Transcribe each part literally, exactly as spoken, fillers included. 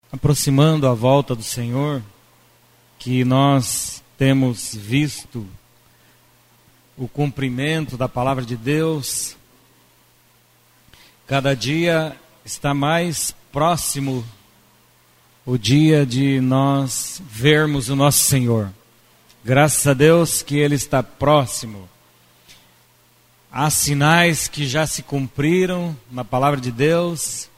aproximando a volta do Senhor, que nós temos visto o cumprimento da palavra de Deus, cada dia está mais próximo o dia de nós vermos o nosso Senhor. Graças a Deus que Ele está próximo. Há sinais que já se cumpriram na palavra de Deus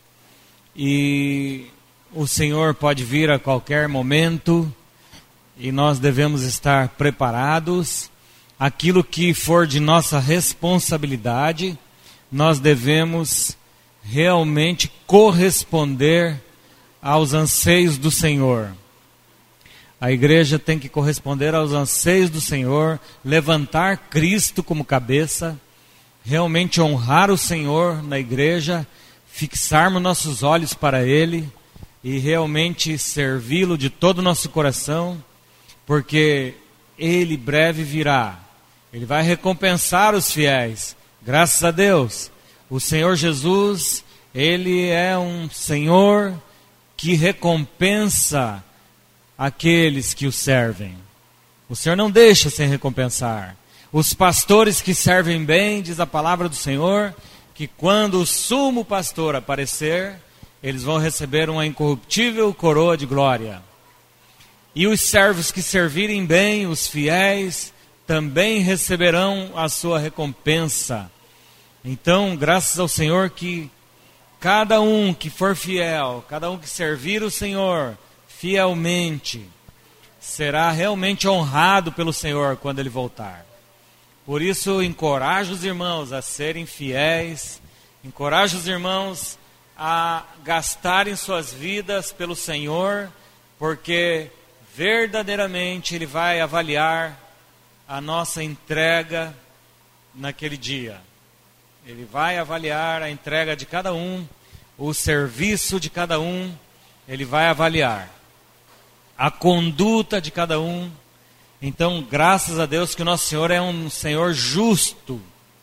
e o Senhor pode vir a qualquer momento e nós devemos estar preparados. Aquilo que for de nossa responsabilidade, nós devemos realmente corresponder aos anseios do Senhor. A igreja tem que corresponder aos anseios do Senhor, levantar Cristo como cabeça, realmente honrar o Senhor na igreja, fixarmos nossos olhos para Ele e realmente servi-lo de todo o nosso coração, porque Ele breve virá. Ele vai recompensar os fiéis. Graças a Deus. O Senhor Jesus, Ele é um Senhor que recompensa aqueles que o servem. O Senhor não deixa sem recompensar. Os pastores que servem bem, diz a palavra do Senhor, que quando o sumo pastor aparecer, eles vão receber uma incorruptível coroa de glória. E os servos que servirem bem, os fiéis, também receberão a sua recompensa. Então, graças ao Senhor que cada um que for fiel, cada um que servir o Senhor fielmente, será realmente honrado pelo Senhor quando Ele voltar. Por isso, encorajo os irmãos a serem fiéis, encorajo os irmãos a gastarem suas vidas pelo Senhor, porque verdadeiramente Ele vai avaliar a nossa entrega naquele dia. Ele vai avaliar a entrega de cada um, o serviço de cada um, Ele vai avaliar a conduta de cada um. Então, graças a Deus que o nosso Senhor é um Senhor justo,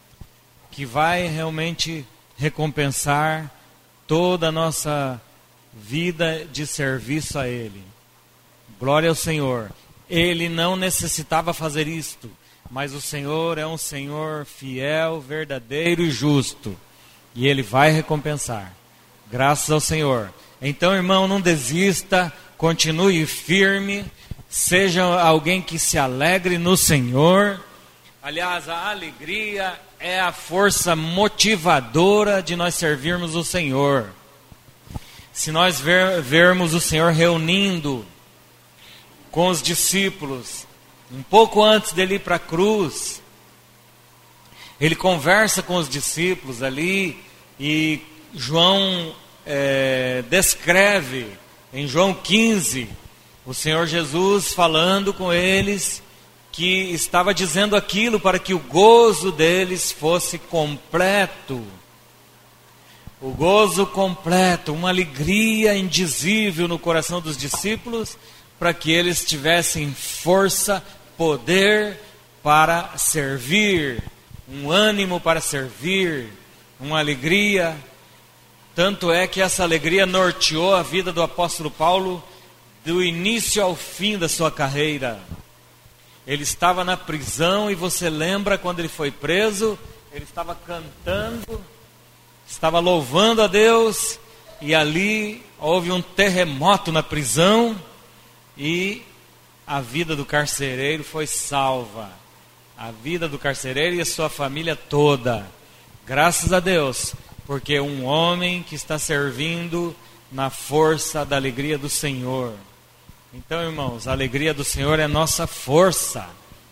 que vai realmente recompensar toda a nossa vida de serviço a Ele. Glória ao Senhor. Ele não necessitava fazer isto, mas o Senhor é um Senhor fiel, verdadeiro e justo, e Ele vai recompensar. Graças ao Senhor. Então, irmão, não desista, continue firme, seja alguém que se alegre no Senhor. Aliás, a alegria é a força motivadora de nós servirmos o Senhor. Se nós ver, vermos o Senhor reunindo com os discípulos, um pouco antes dele ir para a cruz, Ele conversa com os discípulos ali, e João é, descreve, em João quinze, o Senhor Jesus falando com eles, que estava dizendo aquilo para que o gozo deles fosse completo. O gozo completo, uma alegria indizível no coração dos discípulos, para que eles tivessem força, poder para servir, um ânimo para servir, uma alegria. Tanto é que essa alegria norteou a vida do apóstolo Paulo do início ao fim da sua carreira. Ele estava na prisão e você lembra quando ele foi preso, ele estava cantando, estava louvando a Deus, e ali houve um terremoto na prisão e a vida do carcereiro foi salva. A vida do carcereiro e a sua família toda. Graças a Deus, porque um homem que está servindo na força da alegria do Senhor. Então, irmãos, a alegria do Senhor é nossa força.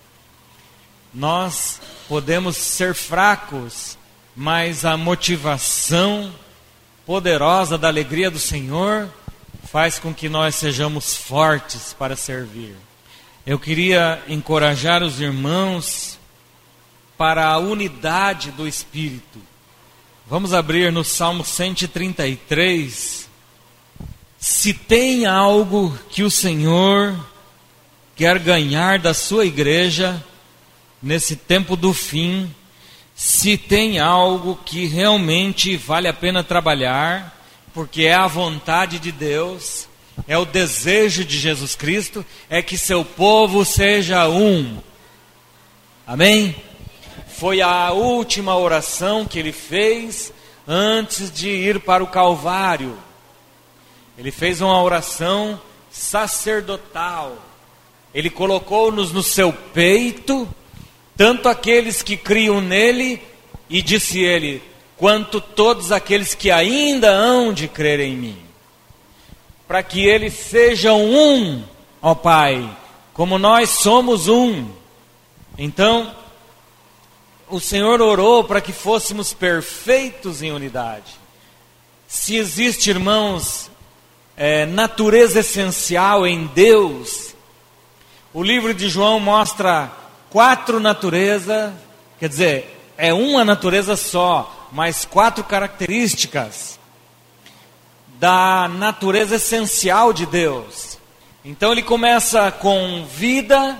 Nós podemos ser fracos, mas a motivação poderosa da alegria do Senhor faz com que nós sejamos fortes para servir. Eu queria encorajar os irmãos para a unidade do Espírito. Vamos abrir no Salmo cento e trinta e três. Se tem algo que o Senhor quer ganhar da sua igreja nesse tempo do fim, se tem algo que realmente vale a pena trabalhar, porque é a vontade de Deus, é o desejo de Jesus Cristo, é que seu povo seja um. Amém? Foi a última oração que ele fez antes de ir para o Calvário. Ele fez uma oração sacerdotal. Ele colocou-nos no seu peito, tanto aqueles que criam nele, e disse ele, quanto todos aqueles que ainda hão de crer em mim. Para que eles sejam um, ó Pai, como nós somos um. Então, o Senhor orou para que fôssemos perfeitos em unidade. Se existe, irmãos, é, natureza essencial em Deus, o livro de João mostra quatro naturezas, quer dizer, é uma natureza só, mas quatro características da natureza essencial de Deus. Então ele começa com vida,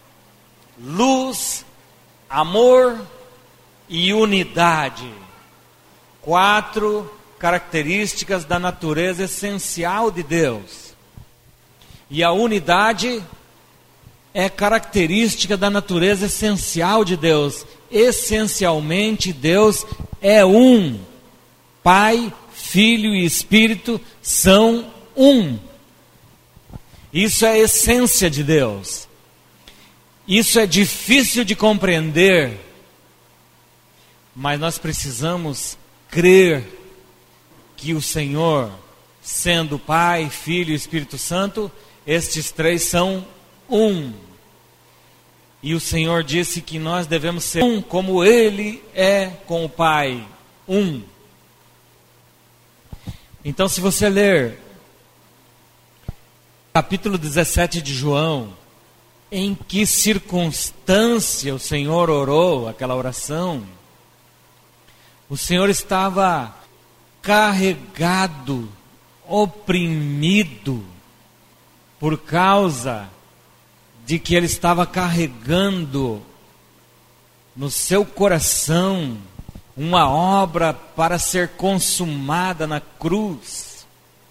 luz, amor e unidade. Quatro características da natureza essencial de Deus. E a unidade é característica da natureza essencial de Deus. Essencialmente, Deus é um. Pai, Filho e Espírito são um. Isso é a essência de Deus. Isso é difícil de compreender, mas nós precisamos crer que o Senhor, sendo Pai, Filho e Espírito Santo, estes três são um. E o Senhor disse que nós devemos ser um como Ele é com o Pai, um. Então, se você ler capítulo dezessete de João, em que circunstância o Senhor orou aquela oração, o Senhor estava carregado, oprimido, por causa de que ele estava carregando no seu coração uma obra para ser consumada na cruz.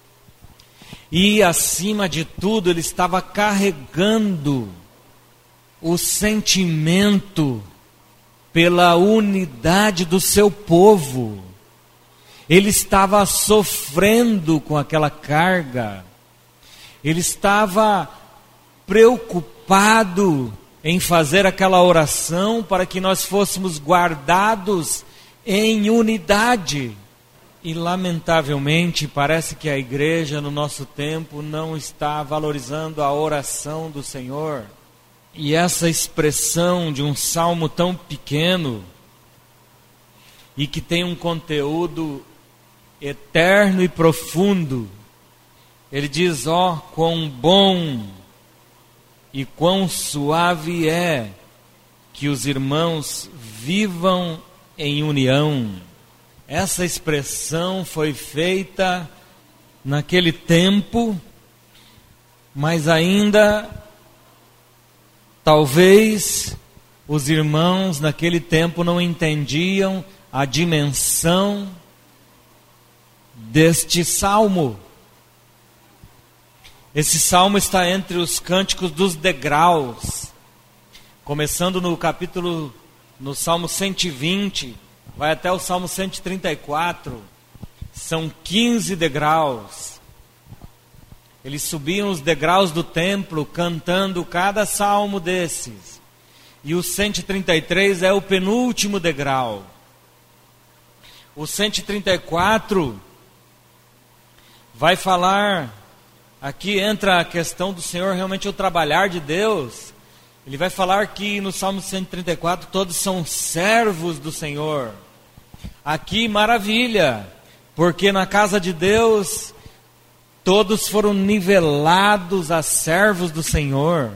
E acima de tudo, ele estava carregando o sentimento pela unidade do seu povo. Ele estava sofrendo com aquela carga. Ele estava preocupado em fazer aquela oração para que nós fôssemos guardados em unidade. E lamentavelmente parece que a igreja no nosso tempo não está valorizando a oração do Senhor. E essa expressão de um salmo tão pequeno e que tem um conteúdo eterno e profundo, ele diz, ó, oh, quão bom e quão suave é que os irmãos vivam em união. Essa expressão foi feita naquele tempo, mas ainda, talvez, os irmãos naquele tempo não entendiam a dimensão deste salmo. Esse salmo está entre os cânticos dos degraus, começando no capítulo, no Salmo cento e vinte, vai até o Salmo cento e trinta e quatro, são quinze degraus. Eles subiam os degraus do templo cantando cada salmo desses. E o cento e trinta e três é o penúltimo degrau. O cento e trinta e quatro vai falar, aqui entra a questão do Senhor, realmente o trabalhar de Deus. Ele vai falar que no Salmo cento e trinta e quatro todos são servos do Senhor. Aqui maravilha, porque na casa de Deus todos foram nivelados a servos do Senhor.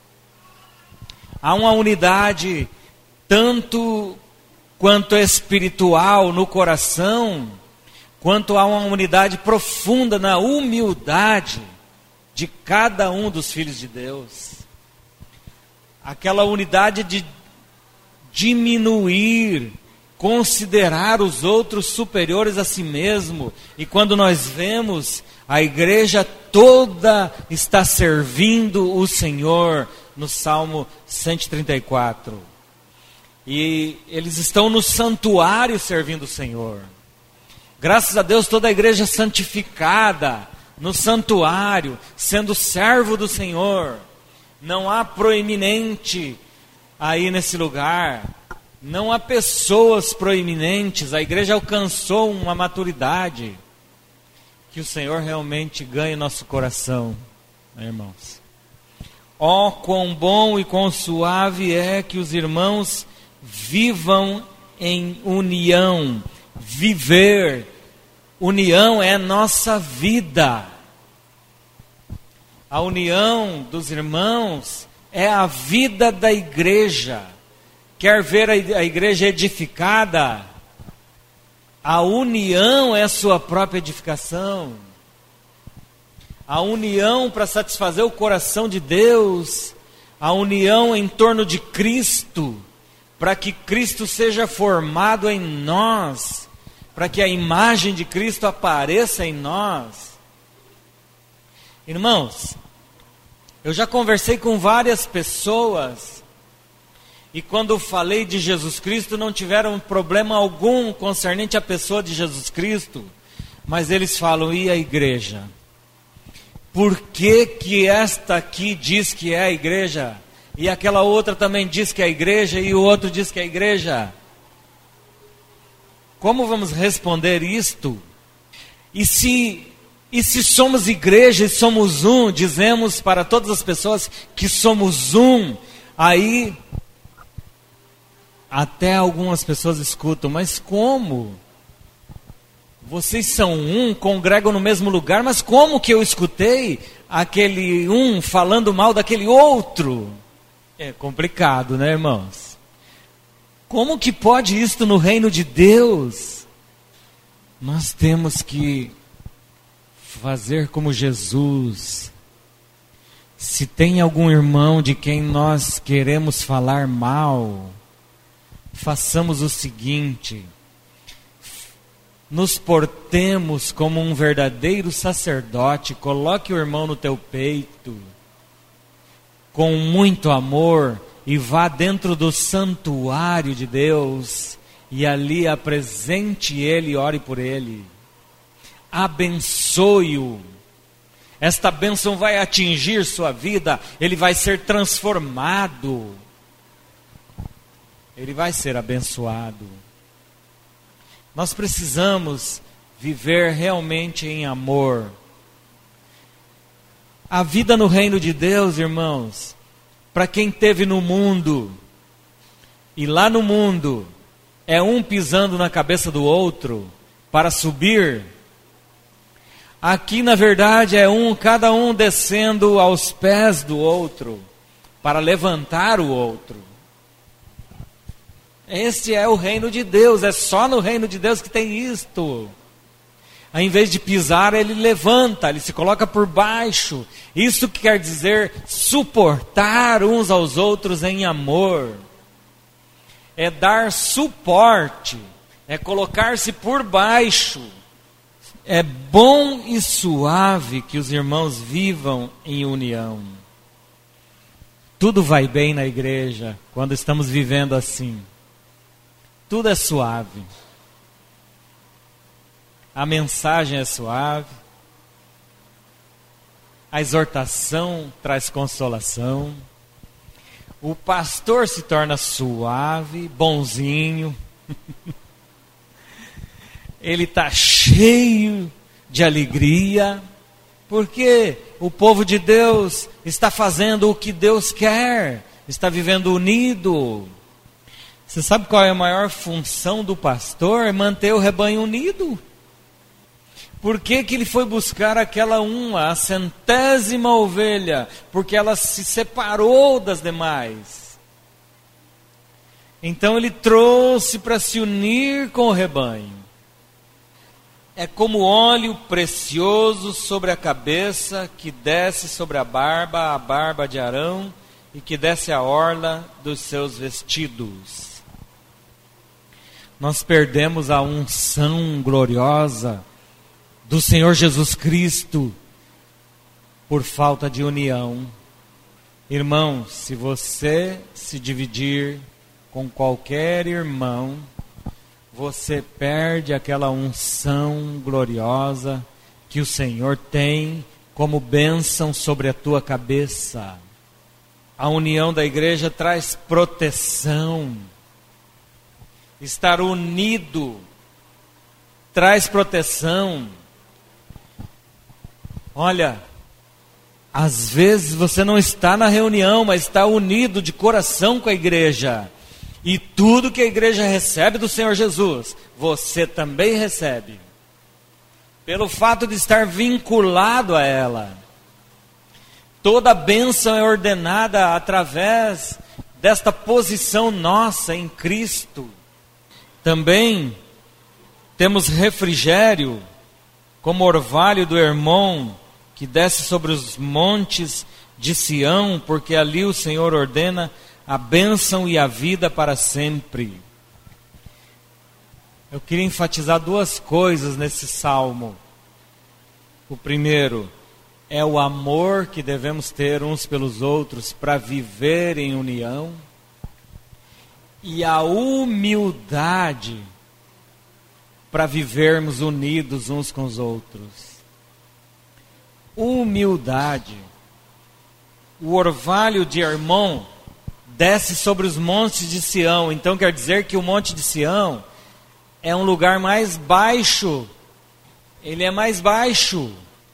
Há uma unidade tanto quanto espiritual no coração, quanto há uma unidade profunda na humildade de cada um dos filhos de Deus. Aquela unidade de diminuir, considerar os outros superiores a si mesmo. E quando nós vemos A igreja toda está servindo o Senhor, no Salmo cento e trinta e quatro. E eles estão no santuário servindo o Senhor. Graças a Deus, toda a igreja santificada, no santuário, sendo servo do Senhor. Não há proeminente aí nesse lugar. Não há pessoas proeminentes. A igreja alcançou uma maturidade. Que o Senhor realmente ganhe nosso coração, né, irmãos? Ó, quão bom e quão suave é que os irmãos vivam em união. Viver, união é nossa vida. A união dos irmãos é a vida da igreja. Quer ver a igreja edificada? A união é a sua própria edificação. A união para satisfazer o coração de Deus. A união em torno de Cristo, para que Cristo seja formado em nós, para que a imagem de Cristo apareça em nós. Irmãos, eu já conversei com várias pessoas, e quando falei de Jesus Cristo, não tiveram problema algum concernente à pessoa de Jesus Cristo, mas eles falam, e a igreja? Por que que esta aqui diz que é a igreja? E aquela outra também diz que é a igreja, e o outro diz que é a igreja? Como vamos responder isto? E se, e se somos igreja e somos um, dizemos para todas as pessoas que somos um, aí até algumas pessoas escutam, mas como? Vocês são um, congregam no mesmo lugar, mas como que eu escutei aquele um falando mal daquele outro? É complicado, né, irmãos? Como que pode isto no reino de Deus? Nós temos que fazer como Jesus. Se tem algum irmão de quem nós queremos falar mal, façamos o seguinte: nos portemos como um verdadeiro sacerdote, coloque o irmão no teu peito, com muito amor, e vá dentro do santuário de Deus, e ali apresente ele e ore por ele. Abençoe-o. Esta bênção vai atingir sua vida, ele vai ser transformado. Ele vai ser abençoado. Nós precisamos viver realmente em amor. A vida no reino de Deus, irmãos, para quem esteve no mundo, e lá no mundo, é um pisando na cabeça do outro para subir. Aqui, na verdade, é um, cada um descendo aos pés do outro, para levantar o outro. Esse é o reino de Deus, é só no reino de Deus que tem isto. Ao invés de pisar, ele levanta, ele se coloca por baixo. Isso quer dizer suportar uns aos outros em amor. É dar suporte, é colocar-se por baixo. É bom e suave que os irmãos vivam em união. Tudo vai bem na igreja quando estamos vivendo assim. Tudo é suave. A mensagem é suave. A exortação traz consolação. O pastor se torna suave, bonzinho. Ele está cheio de alegria, porque o povo de Deus está fazendo o que Deus quer, está vivendo unido. Você sabe qual é a maior função do pastor? É manter o rebanho unido. Por que que ele foi buscar aquela uma, a centésima ovelha? Porque ela se separou das demais. Então ele trouxe para se unir com o rebanho. É como óleo precioso sobre a cabeça, que desce sobre a barba, a barba de Arão, e que desce a orla dos seus vestidos. Nós perdemos a unção gloriosa do Senhor Jesus Cristo por falta de união. Irmão, se você se dividir com qualquer irmão, você perde aquela unção gloriosa que o Senhor tem como bênção sobre a tua cabeça. A união da igreja traz proteção. Estar unido traz proteção. Olha, às vezes você não está na reunião, mas está unido de coração com a igreja. E tudo que a igreja recebe do Senhor Jesus, você também recebe. Pelo fato de estar vinculado a ela. Toda bênção é ordenada através desta posição nossa em Cristo. Também temos refrigério, como orvalho do Hermon, que desce sobre os montes de Sião, porque ali o Senhor ordena a bênção e a vida para sempre. Eu queria enfatizar duas coisas nesse salmo. O primeiro é o amor que devemos ter uns pelos outros para viver em união, e a humildade para vivermos unidos uns com os outros. Humildade. O orvalho de Hermon desce sobre os montes de Sião. Então quer dizer que o monte de Sião é um lugar mais baixo. Ele é mais baixo.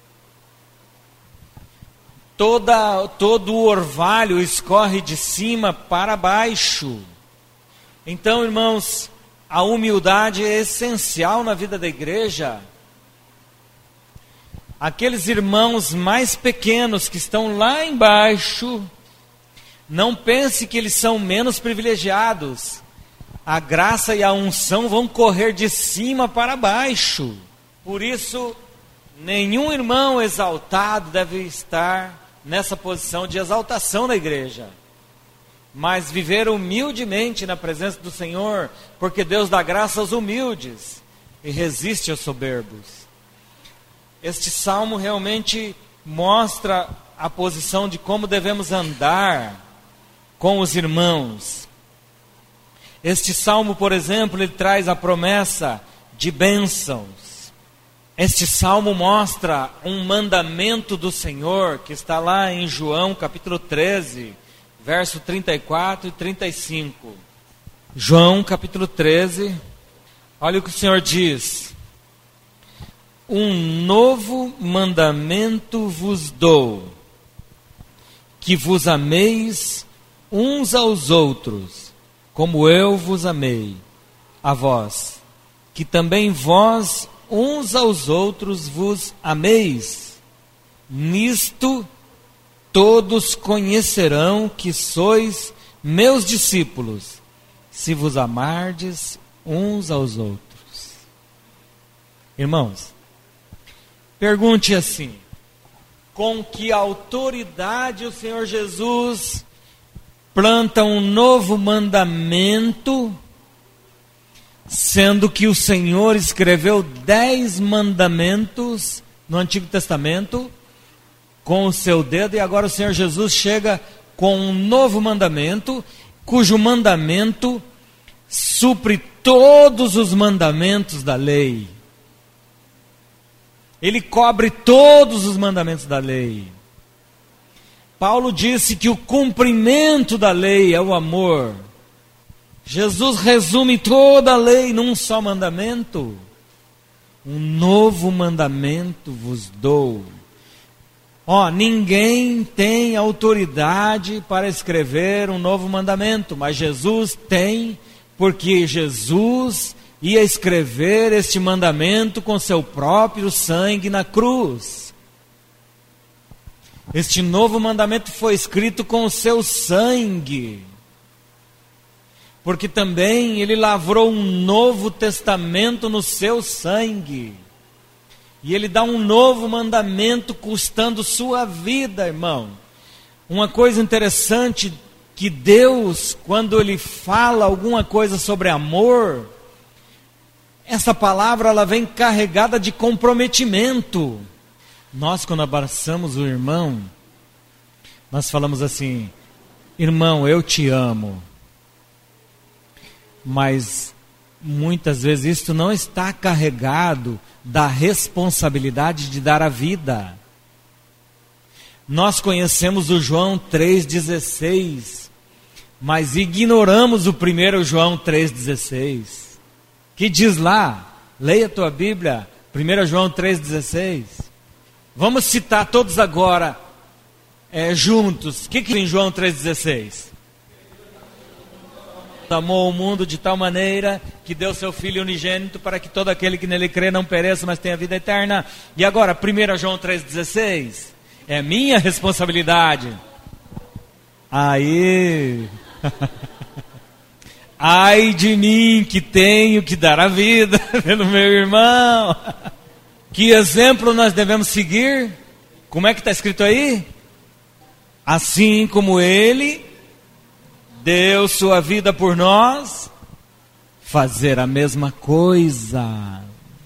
Toda, todo o orvalho escorre de cima para baixo. Então, irmãos, a humildade é essencial na vida da igreja. Aqueles irmãos mais pequenos que estão lá embaixo, não pense que eles são menos privilegiados. A graça e a unção vão correr de cima para baixo. Por isso, nenhum irmão exaltado deve estar nessa posição de exaltação na igreja. Mas viver humildemente na presença do Senhor, porque Deus dá graça aos humildes e resiste aos soberbos. Este salmo realmente mostra a posição de como devemos andar com os irmãos. Este salmo, por exemplo, ele traz a promessa de bênçãos. Este salmo mostra um mandamento do Senhor, que está lá em João capítulo treze, verso trinta e quatro e trinta e cinco. João capítulo treze, olha o que o Senhor diz. Um novo mandamento vos dou, que vos ameis uns aos outros, como eu vos amei a vós, que também vós uns aos outros vos ameis. Nisto todos conhecerão que sois meus discípulos, se vos amardes uns aos outros. Irmãos, pergunte assim: com que autoridade o Senhor Jesus planta um novo mandamento, sendo que o Senhor escreveu dez mandamentos no Antigo Testamento com o seu dedo, e agora o Senhor Jesus chega com um novo mandamento, cujo mandamento supre todos os mandamentos da lei. Ele cobre todos os mandamentos da lei. Paulo disse que o cumprimento da lei é o amor. Jesus resume toda a lei num só mandamento. Um novo mandamento vos dou. Ó, ninguém tem autoridade para escrever um novo mandamento, mas Jesus tem, porque Jesus ia escrever este mandamento com seu próprio sangue na cruz. Este novo mandamento foi escrito com o seu sangue, porque também ele lavrou um novo testamento no seu sangue. E ele dá um novo mandamento custando sua vida, irmão. Uma coisa interessante, que Deus, quando Ele fala alguma coisa sobre amor, Essa palavra ela vem carregada de comprometimento. Nós, quando abraçamos o irmão, nós falamos assim: irmão, eu te amo. Mas muitas vezes isso não está carregado da responsabilidade de dar a vida. Nós conhecemos o João três dezesseis, mas ignoramos o primeiro João três dezesseis, que diz lá, leia a tua Bíblia, primeiro João três dezesseis. Vamos citar todos agora, é, juntos. O que que tem em João três dezesseis? Amou o mundo de tal maneira que deu seu Filho unigênito para que todo aquele que nele crê não pereça, mas tenha vida eterna. E agora, primeiro João três dezesseis, é minha responsabilidade. Aí, ai de mim que tenho que dar a vida pelo meu irmão. Que exemplo nós devemos seguir? Como é que está escrito aí? Assim como ele deu sua vida por nós, fazer a mesma coisa.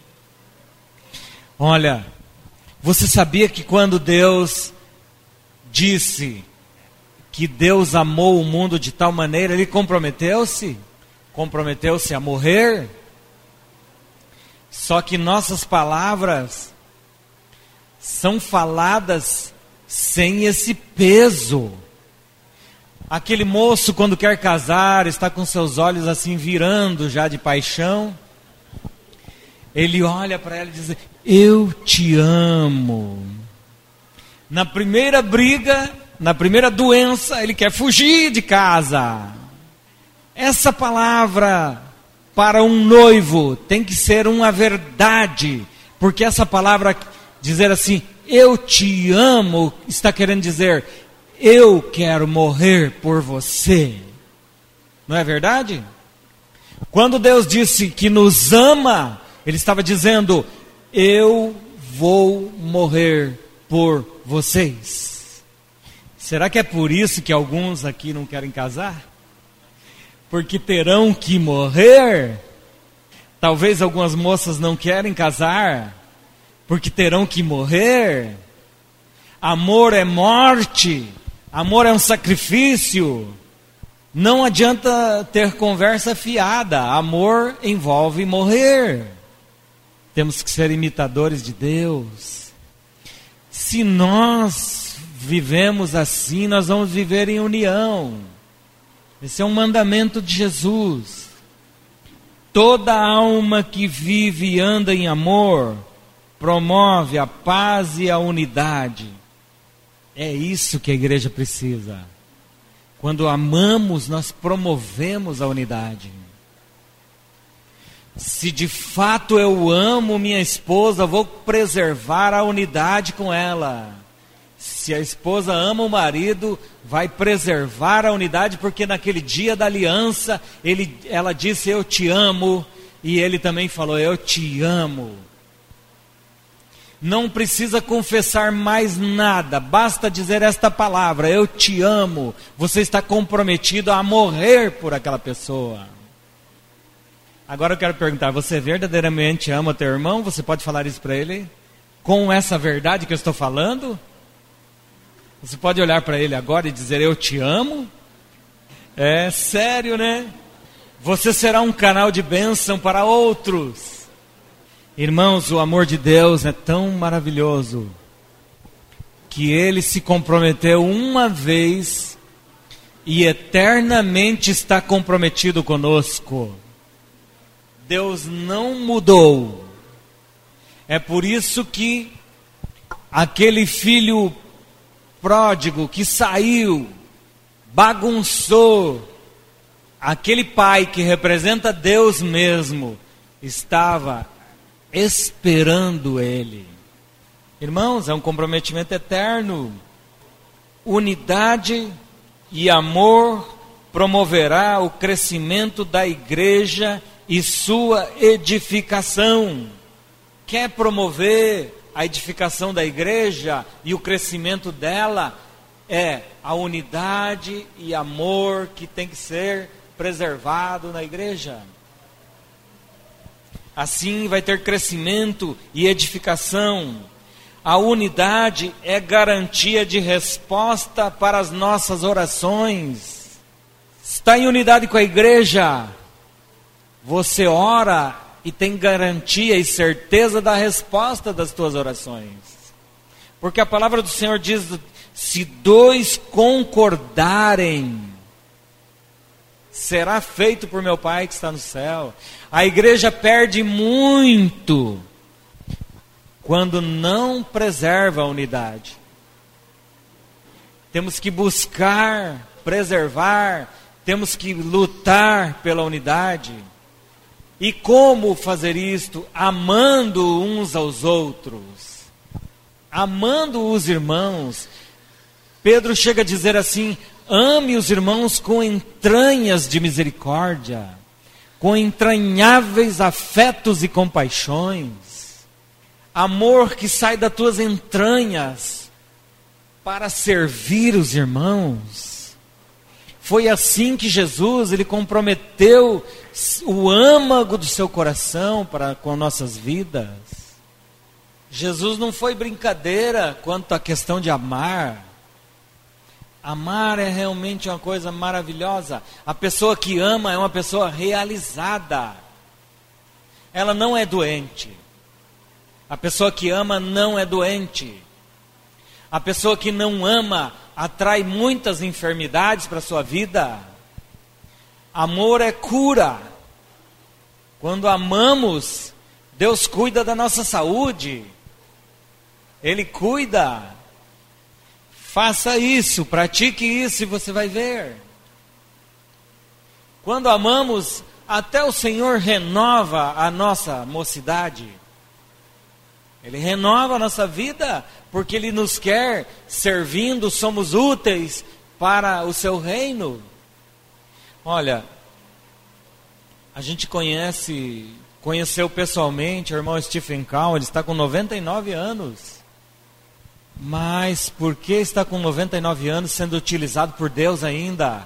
Olha, você sabia que quando Deus disse que Deus amou o mundo de tal maneira, Ele comprometeu-se? Comprometeu-se a morrer? Só que nossas palavras são faladas sem esse peso. Aquele moço, quando quer casar, está com seus olhos assim virando já de paixão. Ele olha para ela e diz: eu te amo. Na primeira briga, na primeira doença, ele quer fugir de casa. Essa palavra para um noivo tem que ser uma verdade, porque essa palavra dizer assim, eu te amo, está querendo dizer, eu quero morrer por você. Não é verdade? Quando Deus disse que nos ama, Ele estava dizendo, eu vou morrer por vocês. Será que é por isso que alguns aqui não querem casar? Porque terão que morrer? Talvez algumas moças não querem casar, porque terão que morrer. Amor é morte. Amor é um sacrifício. Não adianta ter conversa fiada. Amor envolve morrer. Temos que ser imitadores de Deus. Se nós vivemos assim, nós vamos viver em união. Esse é um mandamento de Jesus. Toda alma que vive e anda em amor promove a paz e a unidade. É isso que a igreja precisa. Quando amamos, nós promovemos a unidade. Se de fato eu amo minha esposa, vou preservar a unidade com ela. Se a esposa ama o marido, vai preservar a unidade, porque naquele dia da aliança, ele, ela disse, eu te amo, e ele também falou, eu te amo. Não precisa confessar mais nada, basta dizer esta palavra, eu te amo. Você está comprometido a morrer por aquela pessoa. Agora eu quero perguntar, você verdadeiramente ama teu irmão? Você pode falar isso para ele? Com essa verdade que eu estou falando? Você pode olhar para ele agora e dizer, eu te amo? É sério, né? Você será um canal de bênção para outros. Irmãos, o amor de Deus é tão maravilhoso que Ele se comprometeu uma vez e eternamente está comprometido conosco. Deus não mudou. É por isso que aquele filho pródigo que saiu, bagunçou, aquele pai que representa Deus mesmo, estava esperando ele. Irmãos, é um comprometimento eterno. Unidade e amor promoverá o crescimento da igreja e sua edificação. Quer promover a edificação da igreja e o crescimento dela? É a unidade e amor que tem que ser preservado na igreja. Assim vai ter crescimento e edificação. A unidade é garantia de resposta para as nossas orações. Está em unidade com a igreja, você ora e tem garantia e certeza da resposta das tuas orações. Porque a palavra do Senhor diz, se dois concordarem, será feito por meu Pai que está no céu. A igreja perde muito quando não preserva a unidade. Temos que buscar, preservar, temos que lutar pela unidade. E como fazer isto? Amando uns aos outros, amando os irmãos. Pedro chega a dizer assim, ame os irmãos com entranhas de misericórdia, com entranháveis afetos e compaixões. Amor que sai das tuas entranhas para servir os irmãos. Foi assim que Jesus, ele comprometeu o âmago do seu coração para com nossas vidas. Jesus não foi brincadeira quanto à questão de amar. Amar é realmente uma coisa maravilhosa. A pessoa que ama é uma pessoa realizada. Ela não é doente. A pessoa que ama não é doente. A pessoa que não ama atrai muitas enfermidades para a sua vida. Amor é cura. Quando amamos, Deus cuida da nossa saúde. Ele cuida. Faça isso, pratique isso e você vai ver. Quando amamos, até o Senhor renova a nossa mocidade. Ele renova a nossa vida, porque Ele nos quer servindo, somos úteis para o seu reino. Olha, a gente conhece, conheceu pessoalmente o irmão Stephen Cowan, ele está com noventa e nove anos. Mas por que está com noventa e nove anos sendo utilizado por Deus ainda?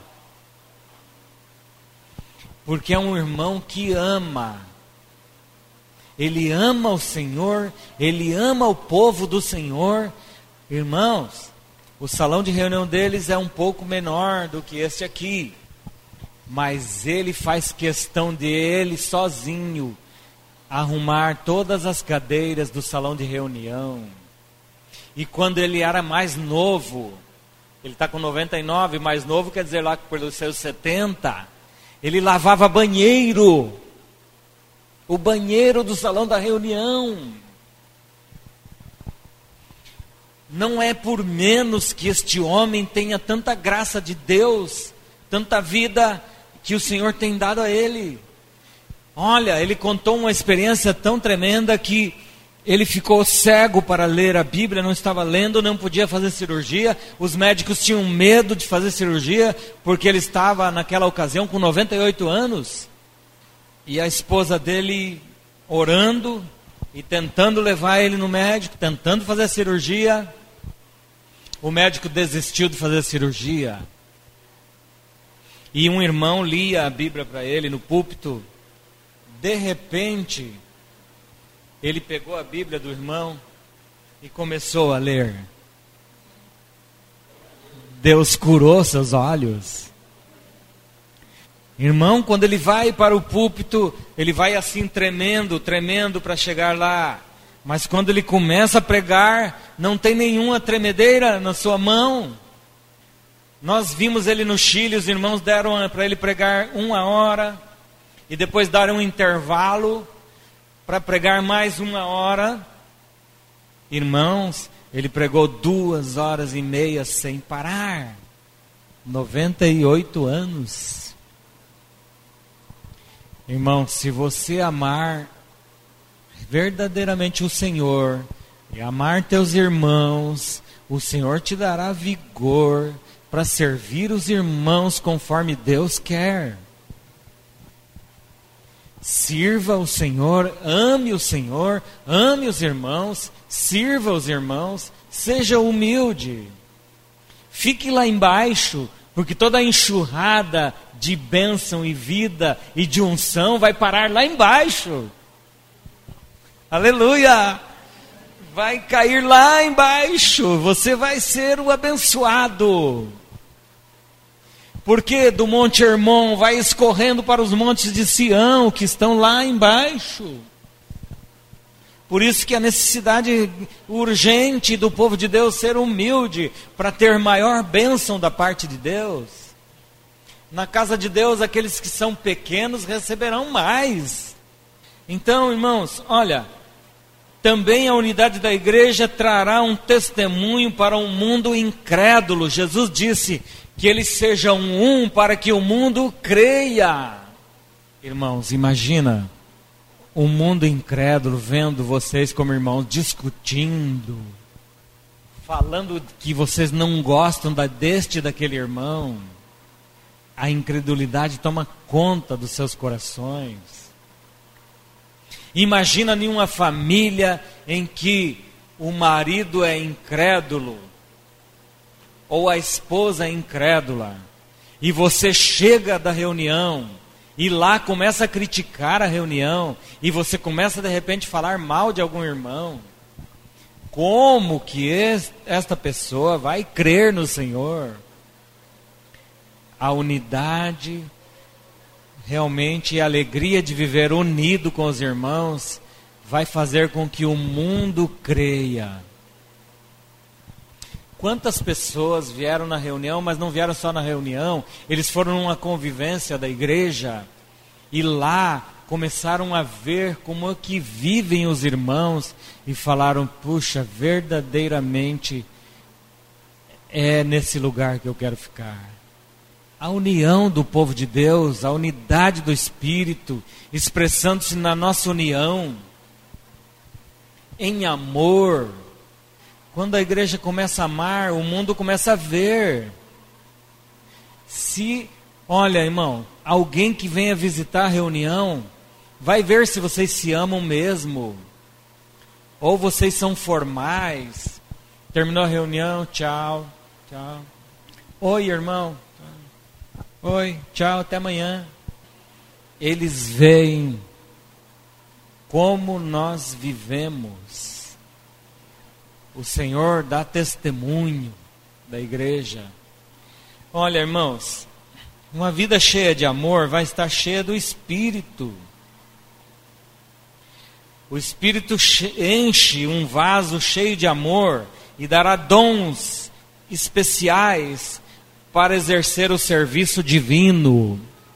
Porque é um irmão que ama. Ele ama o Senhor, ele ama o povo do Senhor. Irmãos, o salão de reunião deles é um pouco menor do que este aqui. Mas ele faz questão de ele sozinho arrumar todas as cadeiras do salão de reunião. E quando ele era mais novo, ele está com noventa e nove, mais novo quer dizer lá pelos seus setenta, ele lavava banheiro. O banheiro do salão da reunião. Não é por menos que este homem tenha tanta graça de Deus, tanta vida que o Senhor tem dado a ele. Olha, ele contou uma experiência tão tremenda que ele ficou cego para ler a Bíblia, não estava lendo, não podia fazer cirurgia. Os médicos tinham medo de fazer cirurgia, porque ele estava naquela ocasião com noventa e oito anos. E a esposa dele orando e tentando levar ele no médico, tentando fazer a cirurgia. O médico desistiu de fazer a cirurgia. E um irmão lia a Bíblia para ele no púlpito. De repente, ele pegou a Bíblia do irmão e começou a ler. Deus curou seus olhos. Irmão, quando ele vai para o púlpito, ele vai assim tremendo, tremendo para chegar lá. Mas quando ele começa a pregar, não tem nenhuma tremedeira na sua mão. Nós vimos ele no Chile, os irmãos deram para ele pregar uma hora. E depois deram um intervalo para pregar mais uma hora. Irmãos, ele pregou duas horas e meia sem parar. noventa e oito anos. Irmão, se você amar verdadeiramente o Senhor e amar teus irmãos, o Senhor te dará vigor para servir os irmãos conforme Deus quer. Sirva o Senhor, ame o Senhor, ame os irmãos, sirva os irmãos, seja humilde. Fique lá embaixo, porque toda a enxurrada de bênção e vida e de unção vai parar lá embaixo. Aleluia! Vai cair lá embaixo, você vai ser o abençoado. Porque do Monte Hermon vai escorrendo para os montes de Sião, que estão lá embaixo. Por isso que a necessidade urgente do povo de Deus ser humilde, para ter maior bênção da parte de Deus. Na casa de Deus, aqueles que são pequenos receberão mais. Então, irmãos, olha, também a unidade da igreja trará um testemunho para um mundo incrédulo. Jesus disse que eles sejam um para que o mundo creia. Irmãos, imagina o mundo incrédulo vendo vocês como irmãos discutindo, falando que vocês não gostam da, deste e daquele irmão. A incredulidade toma conta dos seus corações. Imagina nenhuma família em que o marido é incrédulo ou a esposa é incrédula e você chega da reunião e lá começa a criticar a reunião e você começa de repente a falar mal de algum irmão. Como que esta pessoa vai crer no Senhor? A unidade realmente, a alegria de viver unido com os irmãos vai fazer com que o mundo creia. Quantas pessoas vieram na reunião, mas não vieram só na reunião, eles foram numa convivência da igreja e lá começaram a ver como é que vivem os irmãos e falaram, puxa, verdadeiramente é nesse lugar que eu quero ficar. A união do povo de Deus, a unidade do Espírito, expressando-se na nossa união, em amor. Quando a igreja começa a amar, o mundo começa a ver. Se, olha, irmão, alguém que venha visitar a reunião, vai ver se vocês se amam mesmo. Ou vocês são formais. Terminou a reunião, tchau, tchau. Oi, irmão. Oi, tchau, até amanhã. Eles veem como nós vivemos. O Senhor dá testemunho da igreja. Olha, irmãos, uma vida cheia de amor vai estar cheia do Espírito. O Espírito enche um vaso cheio de amor e dará dons especiais para exercer o serviço divino.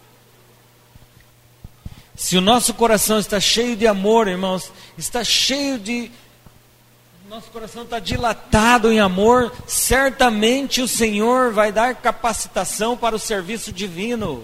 Se o nosso coração está cheio de amor, irmãos, está cheio de... nosso coração está dilatado em amor, certamente o Senhor vai dar capacitação para o serviço divino.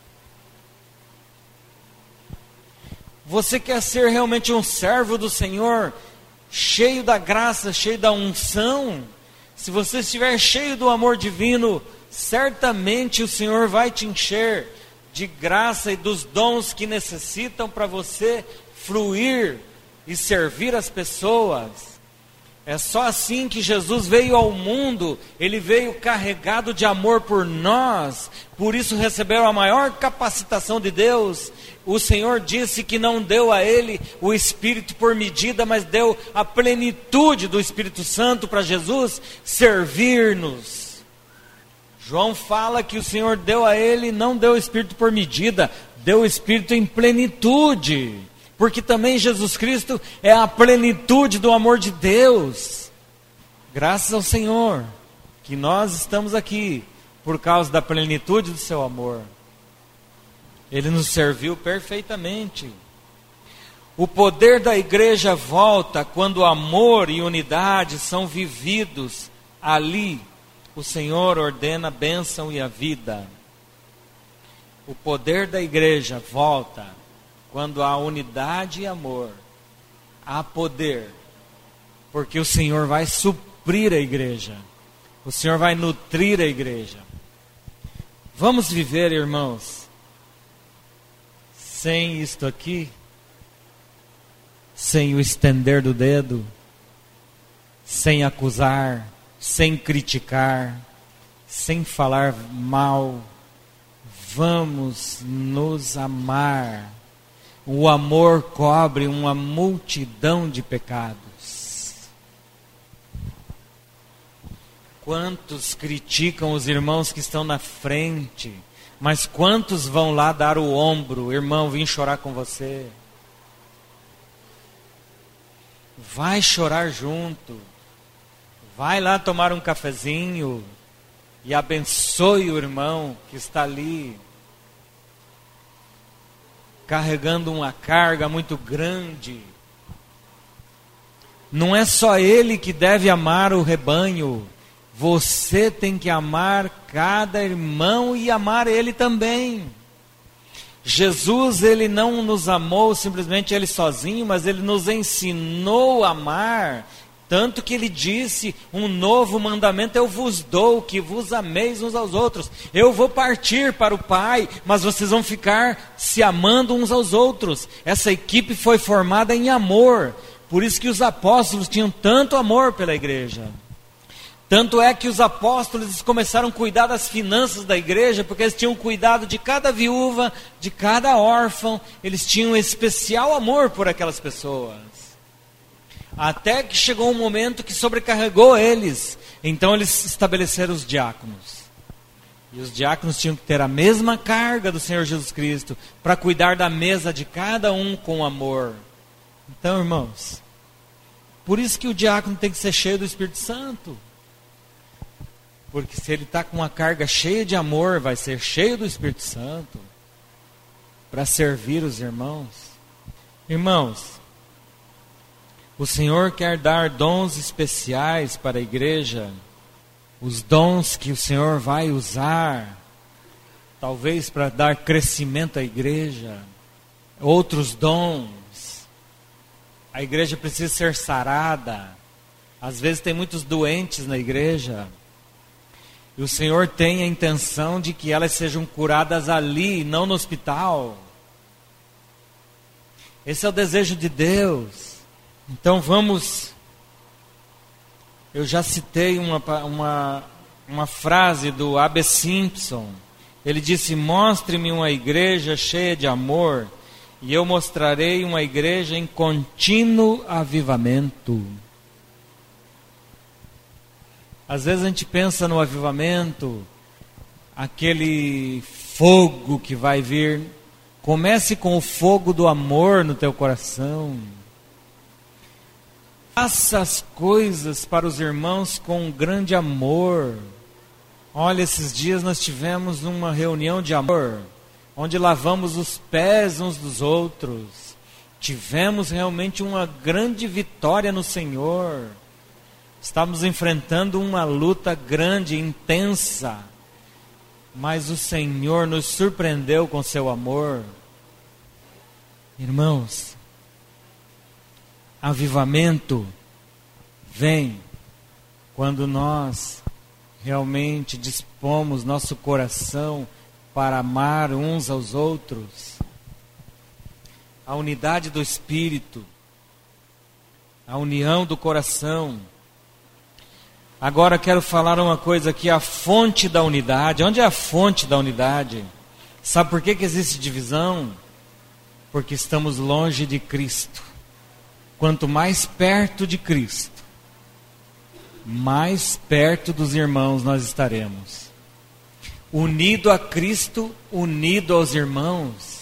Você quer ser realmente um servo do Senhor, cheio da graça, cheio da unção? Se você estiver cheio do amor divino, certamente o Senhor vai te encher de graça e dos dons que necessitam para você fruir e servir as pessoas. É só assim que Jesus veio ao mundo. Ele veio carregado de amor por nós, por isso recebeu a maior capacitação de Deus. O Senhor disse que não deu a ele o Espírito por medida, mas deu a plenitude do Espírito Santo para Jesus servir-nos. João fala que o Senhor deu a ele, não deu o Espírito por medida, deu o Espírito em plenitude. Porque também Jesus Cristo é a plenitude do amor de Deus. Graças ao Senhor, que nós estamos aqui, por causa da plenitude do seu amor. Ele nos serviu perfeitamente. O poder da igreja volta quando o amor e unidade são vividos ali. O Senhor ordena a bênção e a vida. O poder da igreja volta quando há unidade e amor. Há poder, porque o Senhor vai suprir a igreja. O Senhor vai nutrir a igreja. Vamos viver, irmãos, sem isto aqui, sem o estender do dedo, sem acusar, sem criticar, sem falar mal. Vamos nos amar. O amor cobre uma multidão de pecados. Quantos criticam os irmãos que estão na frente, mas quantos vão lá dar o ombro? Irmão, vim chorar com você. Vai chorar junto. Vai lá tomar um cafezinho e abençoe o irmão que está ali, carregando uma carga muito grande. Não é só ele que deve amar o rebanho. Você tem que amar cada irmão e amar ele também. Jesus, ele não nos amou simplesmente ele sozinho, mas ele nos ensinou a amar. Tanto que ele disse, um novo mandamento eu vos dou, que vos ameis uns aos outros. Eu vou partir para o Pai, mas vocês vão ficar se amando uns aos outros. Essa equipe foi formada em amor. Por isso que os apóstolos tinham tanto amor pela igreja. Tanto é que os apóstolos começaram a cuidar das finanças da igreja, porque eles tinham cuidado de cada viúva, de cada órfão. Eles tinham especial amor por aquelas pessoas. Até que chegou um momento que sobrecarregou eles. Então eles estabeleceram os diáconos. E os diáconos tinham que ter a mesma carga do Senhor Jesus Cristo, para cuidar da mesa de cada um com amor. Então, irmãos, por isso que o diácono tem que ser cheio do Espírito Santo. Porque se ele está com uma carga cheia de amor, vai ser cheio do Espírito Santo para servir os irmãos. Irmãos, o Senhor quer dar dons especiais para a igreja, os dons que o Senhor vai usar, talvez para dar crescimento à igreja, outros dons. A igreja precisa ser sarada. Às vezes tem muitos doentes na igreja. E o Senhor tem a intenção de que elas sejam curadas ali, não no hospital. Esse é o desejo de Deus. Então vamos... Eu já citei uma, uma, uma frase do A B Simpson. Ele disse, mostre-me uma igreja cheia de amor, e eu mostrarei uma igreja em contínuo avivamento. Às vezes a gente pensa no avivamento, aquele fogo que vai vir. Comece com o fogo do amor no teu coração. Faça as coisas para os irmãos com um grande amor. Olha, esses dias nós tivemos uma reunião de amor, onde lavamos os pés uns dos outros. Tivemos realmente uma grande vitória no Senhor. Estávamos enfrentando uma luta grande, intensa, mas o Senhor nos surpreendeu com seu amor. Irmãos, avivamento vem quando nós realmente dispomos nosso coração para amar uns aos outros. A unidade do Espírito, a união do coração. Agora quero falar uma coisa aqui, a fonte da unidade. Onde é a fonte da unidade? Sabe por que que existe divisão? Porque estamos longe de Cristo. Quanto mais perto de Cristo, mais perto dos irmãos nós estaremos. Unido a Cristo, unido aos irmãos.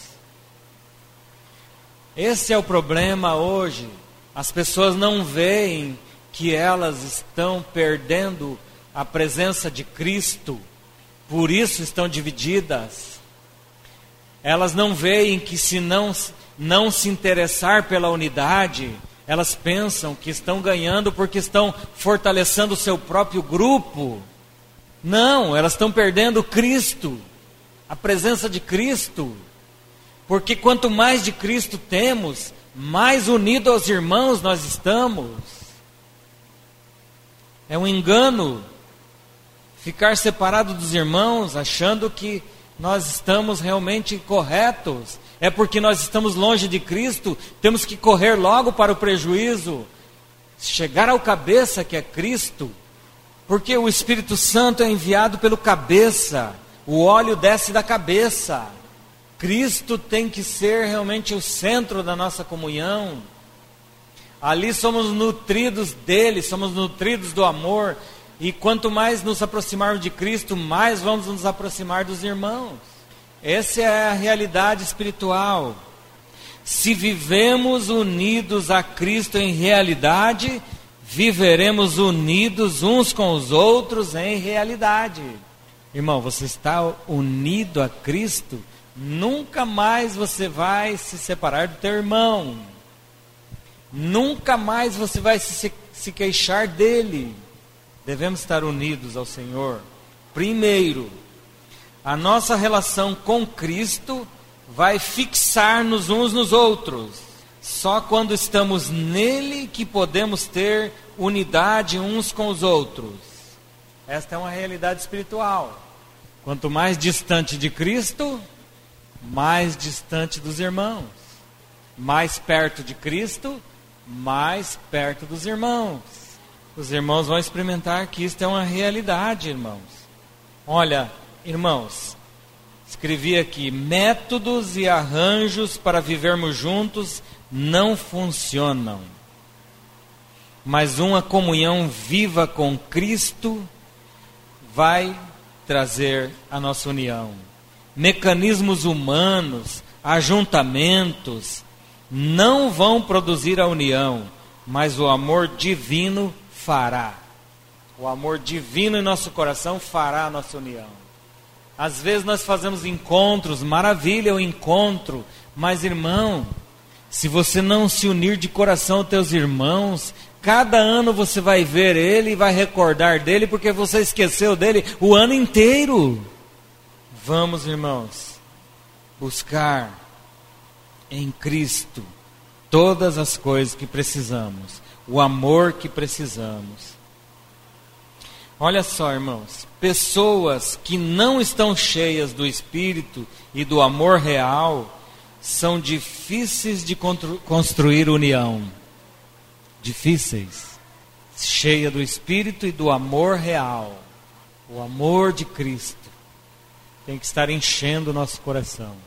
Esse é o problema hoje. As pessoas não veem que elas estão perdendo a presença de Cristo, por isso estão divididas. Elas não veem que se não, não se interessar pela unidade, elas pensam que estão ganhando porque estão fortalecendo o seu próprio grupo. Não, elas estão perdendo Cristo, a presença de Cristo. Porque quanto mais de Cristo temos, mais unido aos irmãos nós estamos. É um engano ficar separado dos irmãos, achando que nós estamos realmente corretos. É porque nós estamos longe de Cristo, temos que correr logo para o prejuízo, chegar ao cabeça que é Cristo, porque o Espírito Santo é enviado pelo cabeça, o óleo desce da cabeça. Cristo tem que ser realmente o centro da nossa comunhão. Ali somos nutridos dele, somos nutridos do amor. E quanto mais nos aproximarmos de Cristo, mais vamos nos aproximar dos irmãos. Essa é a realidade espiritual. Se vivemos unidos a Cristo em realidade, viveremos unidos uns com os outros em realidade. Irmão, você está unido a Cristo, nunca mais você vai se separar do teu irmão. Nunca mais você vai se, se queixar dele. Devemos estar unidos ao Senhor. Primeiro, a nossa relação com Cristo vai fixar-nos uns nos outros. Só quando estamos nele que podemos ter unidade uns com os outros. Esta é uma realidade espiritual. Quanto mais distante de Cristo, mais distante dos irmãos. Mais perto de Cristo, mais perto dos irmãos. Os irmãos vão experimentar que isto é uma realidade, irmãos. Olha, irmãos, escrevi aqui: métodos e arranjos para vivermos juntos não funcionam. Mas uma comunhão viva com Cristo vai trazer a nossa união. Mecanismos humanos, ajuntamentos, não vão produzir a união, mas o amor divino fará. O amor divino em nosso coração fará a nossa união. Às vezes nós fazemos encontros, maravilha o encontro, mas irmão, se você não se unir de coração aos teus irmãos, cada ano você vai ver ele e vai recordar dele, porque você esqueceu dele o ano inteiro. Vamos, irmãos, buscar em Cristo todas as coisas que precisamos, o amor que precisamos. Olha só, irmãos, pessoas que não estão cheias do Espírito e do amor real são difíceis de construir união. Difíceis. Cheia do Espírito e do amor real. O amor de Cristo tem que estar enchendo o nosso coração.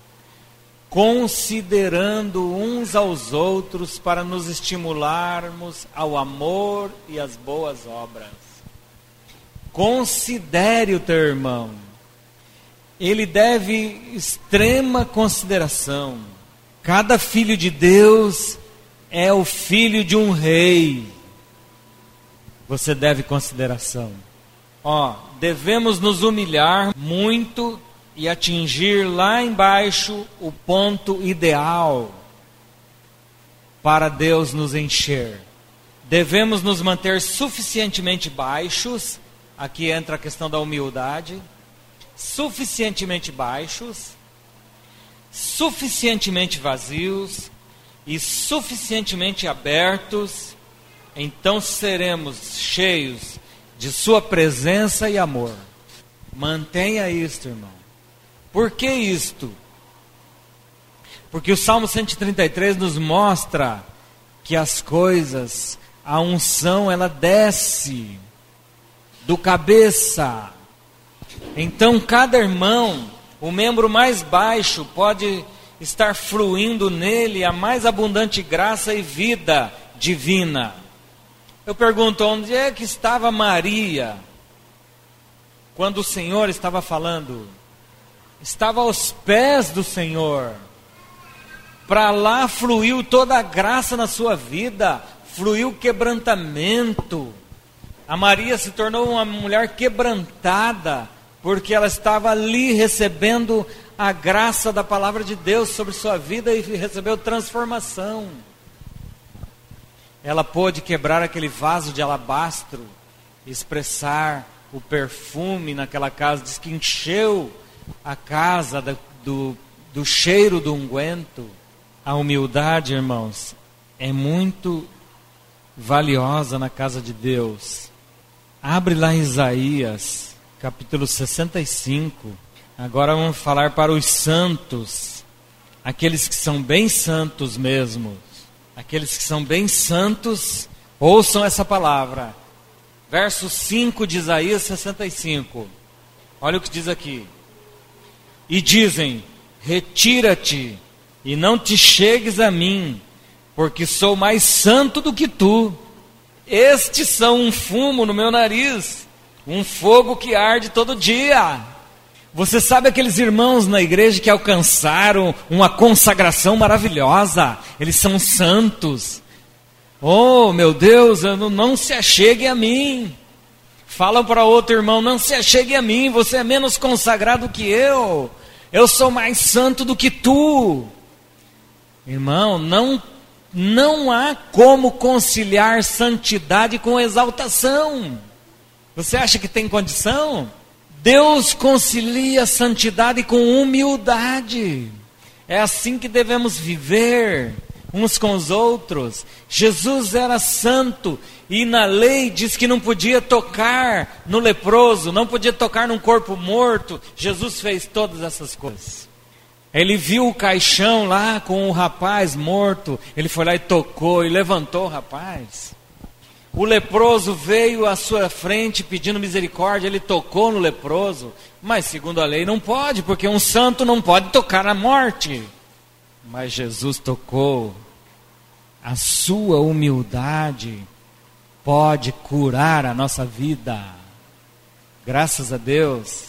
Considerando uns aos outros para nos estimularmos ao amor e às boas obras. Considere o teu irmão. Ele deve extrema consideração. Cada filho de Deus é o filho de um rei. Você deve consideração. Ó, devemos nos humilhar muito e atingir lá embaixo o ponto ideal para Deus nos encher. Devemos nos manter suficientemente baixos. Aqui entra a questão da humildade. Suficientemente baixos, suficientemente vazios e suficientemente abertos. Então seremos cheios de sua presença e amor. Mantenha isto, irmão. Por que isto? Porque o Salmo cento e trinta e três nos mostra que as coisas, a unção, ela desce do cabeça. Então cada irmão, o membro mais baixo, pode estar fluindo nele a mais abundante graça e vida divina. Eu pergunto, onde é que estava Maria quando o Senhor estava falando? Estava aos pés do Senhor. Para lá fluiu toda a graça na sua vida, fluiu quebrantamento. A Maria se tornou uma mulher quebrantada, porque ela estava ali recebendo a graça da palavra de Deus sobre sua vida e recebeu transformação. Ela pôde quebrar aquele vaso de alabastro, expressar o perfume naquela casa, diz que encheu a casa do, do, do cheiro do unguento. A humildade, irmãos, é muito valiosa na casa de Deus. Abre lá Isaías, capítulo sessenta e cinco. Agora vamos falar para os santos, aqueles que são bem santos mesmo. Aqueles que são bem santos, ouçam essa palavra. Verso cinco de Isaías sessenta e cinco. Olha o que diz aqui. E dizem, retira-te e não te chegues a mim, porque sou mais santo do que tu. Estes são um fumo no meu nariz, um fogo que arde todo dia. Você sabe aqueles irmãos na igreja que alcançaram uma consagração maravilhosa? Eles são santos. Oh, meu Deus, não, não se achegue a mim. Falam para outro irmão, não se achegue a mim, você é menos consagrado que eu. Eu sou mais santo do que tu. Irmão, não, não há como conciliar santidade com exaltação. Você acha que tem condição? Deus concilia santidade com humildade. É assim que devemos viver uns com os outros. Jesus era santo e na lei diz que não podia tocar no leproso, não podia tocar num corpo morto. Jesus fez todas essas coisas. Ele viu o caixão lá com o rapaz morto, ele foi lá e tocou e levantou o rapaz. O leproso veio à sua frente pedindo misericórdia, ele tocou no leproso, mas segundo a lei não pode, porque um santo não pode tocar na morte. Mas Jesus tocou. A sua humildade pode curar a nossa vida. Graças a Deus.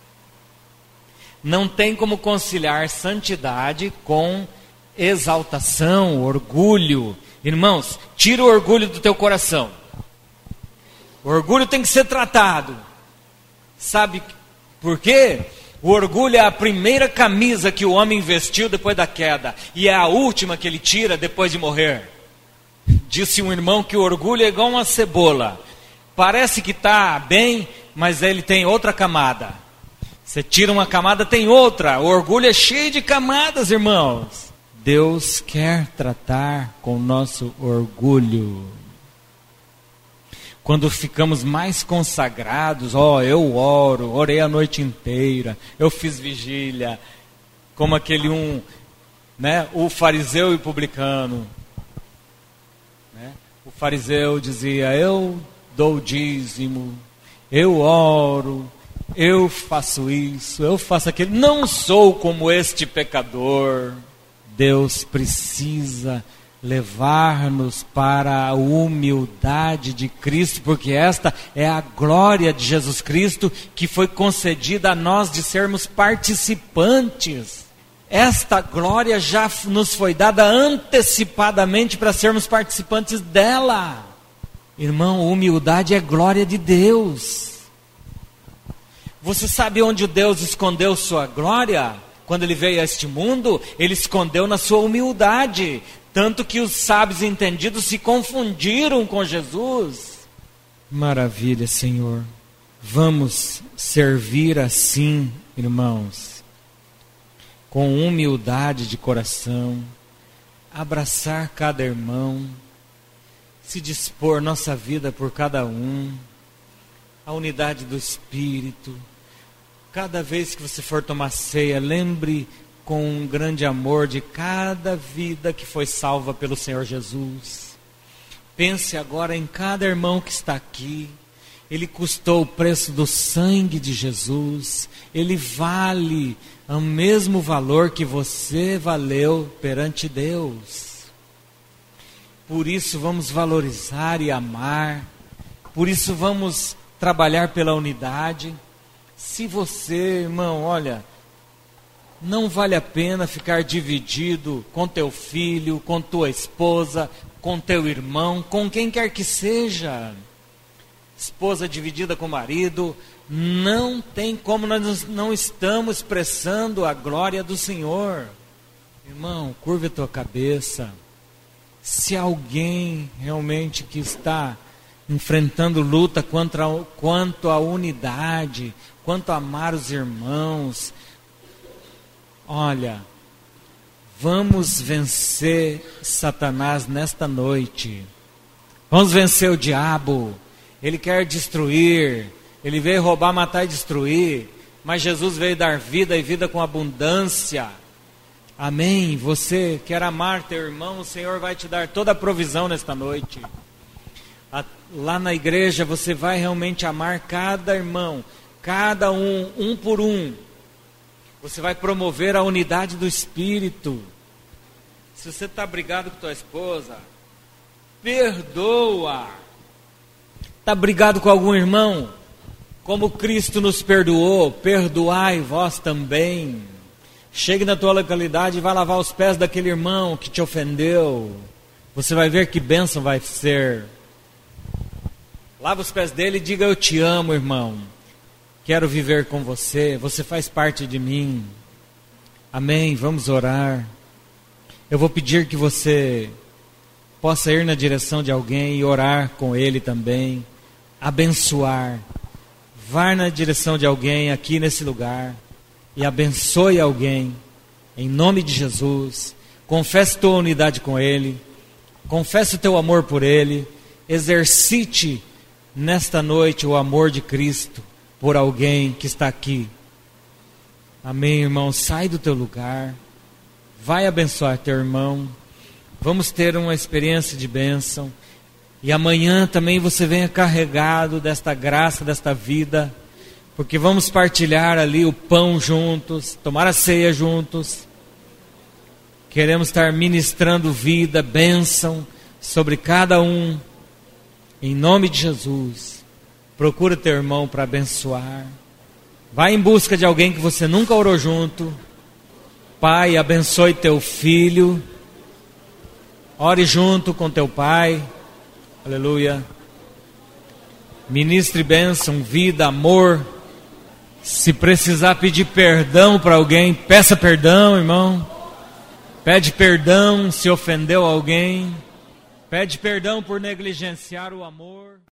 Não tem como conciliar santidade com exaltação, orgulho. Irmãos, tira o orgulho do teu coração. O orgulho tem que ser tratado. Sabe por quê? O orgulho é a primeira camisa que o homem vestiu depois da queda. E é a última que ele tira depois de morrer. Disse um irmão que o orgulho é igual uma cebola. Parece que está bem, mas ele tem outra camada. Você tira uma camada, tem outra. O orgulho é cheio de camadas, irmãos. Deus quer tratar com o nosso orgulho. Quando ficamos mais consagrados, ó, oh, eu oro, orei a noite inteira, eu fiz vigília, como aquele um, né, o fariseu e o publicano. Né? O fariseu dizia, eu dou o dízimo, eu oro, eu faço isso, eu faço aquilo, não sou como este pecador. Deus precisa levar-nos para a humildade de Cristo, porque esta é a glória de Jesus Cristo que foi concedida a nós de sermos participantes. Esta glória já nos foi dada antecipadamente para sermos participantes dela. Irmão, humildade é glória de Deus. Você sabe onde Deus escondeu sua glória? Quando ele veio a este mundo, ele escondeu na sua humildade. Tanto que os sábios entendidos se confundiram com Jesus. Maravilha, Senhor. Vamos servir assim, irmãos, com humildade de coração, abraçar cada irmão, se dispor nossa vida por cada um, a unidade do Espírito. Cada vez que você for tomar ceia, lembre com um grande amor de cada vida que foi salva pelo Senhor Jesus. Pense agora em cada irmão que está aqui. Ele custou o preço do sangue de Jesus. Ele vale o mesmo valor que você valeu perante Deus. Por isso vamos valorizar e amar. Por isso vamos trabalhar pela unidade. Se você, irmão, olha, não vale a pena ficar dividido com teu filho, com tua esposa, com teu irmão, com quem quer que seja. Esposa dividida com o marido, não tem como, nós não estamos expressando a glória do Senhor. Irmão, curva a tua cabeça. Se alguém realmente que está enfrentando luta contra, quanto à unidade, quanto a amar os irmãos, olha, vamos vencer Satanás nesta noite. Vamos vencer o diabo. Ele quer destruir. Ele veio roubar, matar e destruir. Mas Jesus veio dar vida e vida com abundância. Amém. Você quer amar teu irmão, o Senhor vai te dar toda a provisão nesta noite. Lá na igreja você vai realmente amar cada irmão, cada um, um por um. Você vai promover a unidade do Espírito. Se você está brigado com tua esposa, perdoa. Está brigado com algum irmão? Como Cristo nos perdoou, perdoai vós também. Chegue na tua localidade e vai lavar os pés daquele irmão que te ofendeu. Você vai ver que bênção vai ser. Lava os pés dele e diga: eu te amo, irmão. Quero viver com você. Você faz parte de mim. Amém. Vamos orar. Eu vou pedir que você possa ir na direção de alguém e orar com ele também. Abençoar. Vá na direção de alguém aqui nesse lugar e abençoe alguém, em nome de Jesus. Confesse tua unidade com ele, confesse o teu amor por ele, exercite nesta noite o amor de Cristo por alguém que está aqui. Amém, irmão. Sai do teu lugar, vai abençoar teu irmão. Vamos ter uma experiência de bênção. E amanhã também você venha carregado desta graça, desta vida, porque vamos partilhar ali o pão juntos, tomar a ceia juntos. Queremos estar ministrando vida, bênção sobre cada um, em nome de Jesus. Procura teu irmão para abençoar. Vai em busca de alguém que você nunca orou junto. Pai, abençoe teu filho. Ore junto com teu pai. Aleluia. Ministre bênção, vida, amor. Se precisar pedir perdão para alguém, peça perdão, irmão. Pede perdão se ofendeu alguém. Pede perdão por negligenciar o amor.